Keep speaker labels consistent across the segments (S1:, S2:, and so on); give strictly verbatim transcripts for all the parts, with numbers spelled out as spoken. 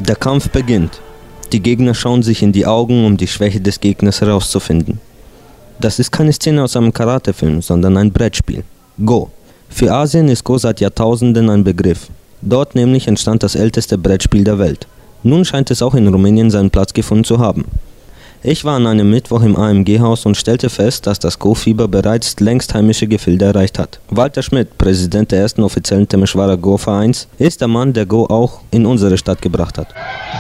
S1: Der Kampf beginnt. Die Gegner schauen sich in die Augen, um die Schwäche des Gegners herauszufinden. Das ist keine Szene aus einem Karatefilm, sondern ein Brettspiel. Go. Für Asien ist Go seit Jahrtausenden ein Begriff. Dort nämlich entstand das älteste Brettspiel der Welt. Nun scheint es auch in Rumänien seinen Platz gefunden zu haben. Ich war an einem Mittwoch im A M G-Haus und stellte fest, dass das Go-Fieber bereits längst heimische Gefilde erreicht hat. Walter Schmidt, Präsident der ersten offiziellen Temeshwara Go-Vereins, ist der Mann, der Go auch in unsere Stadt gebracht hat.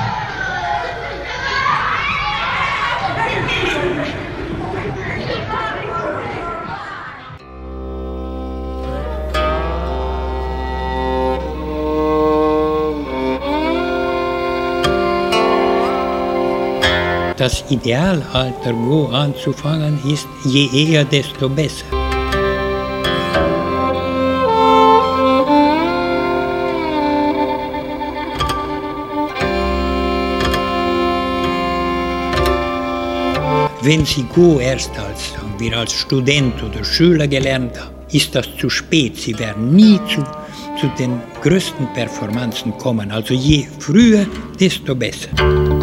S2: Das Idealalter, Go anzufangen, ist je eher, desto besser. Wenn Sie Go erst als, sagen wir, als Student oder Schüler gelernt haben, ist das zu spät. Sie werden nie zu, zu den größten Performanzen kommen. Also je früher, desto besser.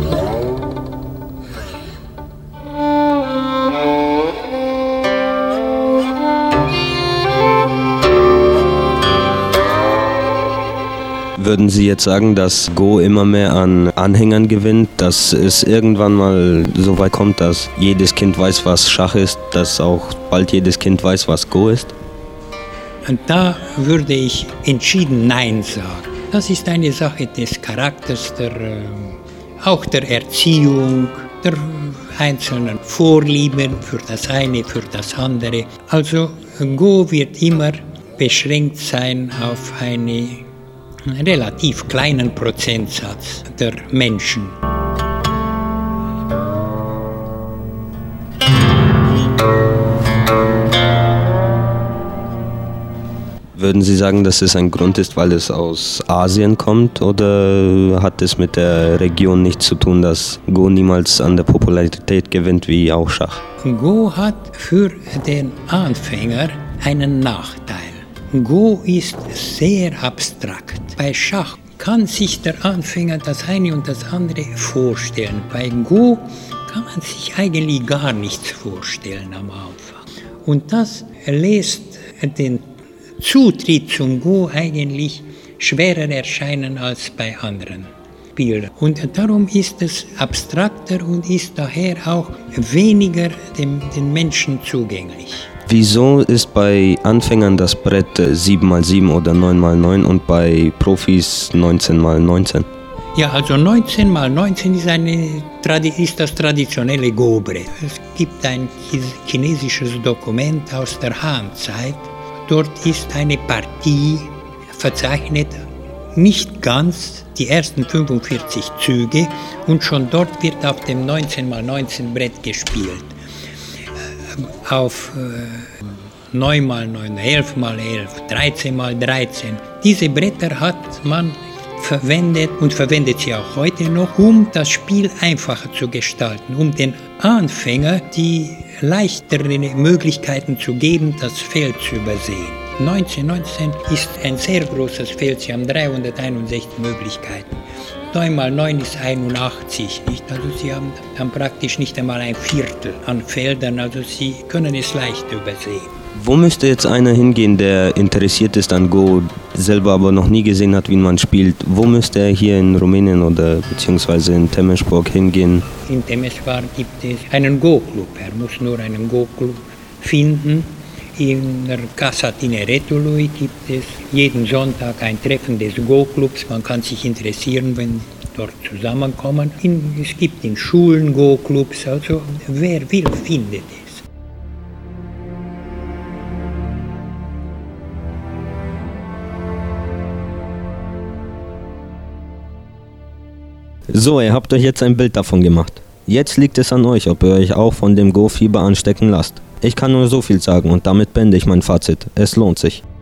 S1: Würden Sie jetzt sagen, dass Go immer mehr an Anhängern gewinnt, dass es irgendwann mal so weit kommt, dass jedes Kind weiß, was Schach ist, dass auch bald jedes Kind weiß, was Go ist?
S2: Und da würde ich entschieden Nein sagen. Das ist eine Sache des Charakters, der, äh, auch der Erziehung, der einzelnen Vorlieben für das eine, für das andere. Also Go wird immer beschränkt sein auf eine einen relativ kleinen Prozentsatz der Menschen.
S1: Würden Sie sagen, dass es ein Grund ist, weil es aus Asien kommt, oder hat es mit der Region nichts zu tun, dass Go niemals an der Popularität gewinnt wie auch Schach?
S2: Go hat für den Anfänger einen Nachteil. Go ist sehr abstrakt. Bei Schach kann sich der Anfänger das eine und das andere vorstellen. Bei Go kann man sich eigentlich gar nichts vorstellen am Anfang. Und das lässt den Zutritt zum Go eigentlich schwerer erscheinen als bei anderen Spielern. Und darum ist es abstrakter und ist daher auch weniger dem, den Menschen zugänglich.
S1: Wieso ist bei Anfängern das Brett sieben mal sieben oder neun mal neun und bei Profis neunzehn mal neunzehn?
S2: Ja, also neunzehn mal neunzehn ist, eine, ist das traditionelle Go-Brett. Es gibt ein chinesisches Dokument aus der Han-Zeit. Dort ist eine Partie verzeichnet, nicht ganz die ersten fünfundvierzig Züge, und schon dort wird auf dem neunzehn mal neunzehn Brett gespielt. Auf äh, neun mal neun, elf mal elf, dreizehn mal dreizehn. Diese Bretter hat man verwendet und verwendet sie auch heute noch, um das Spiel einfacher zu gestalten, um den Anfänger die leichteren Möglichkeiten zu geben, das Feld zu übersehen. neunzehn neunzehn ist ein sehr großes Feld, Sie haben dreihunderteinundsechzig Möglichkeiten. neun mal neun ist einundachtzig, nicht? Also Sie haben dann praktisch nicht einmal ein Viertel an Feldern, also Sie können es leicht übersehen.
S1: Wo müsste jetzt einer hingehen, der interessiert ist an Go, selber aber noch nie gesehen hat, wie man spielt? Wo müsste er hier in Rumänien oder beziehungsweise in Temeswar hingehen?
S2: In Temeswar gibt es einen Go-Club. Er muss nur einen Go-Club finden. In der Casa Tineretului gibt es jeden Sonntag ein Treffen des Go-Clubs. Man kann sich interessieren, wenn dort zusammenkommen. In, es gibt in Schulen Go-Clubs, also wer will, findet es.
S1: So, ihr habt euch jetzt ein Bild davon gemacht. Jetzt liegt es an euch, ob ihr euch auch von dem Go-Fieber anstecken lasst. Ich kann nur so viel sagen und damit beende ich mein Fazit. Es lohnt sich.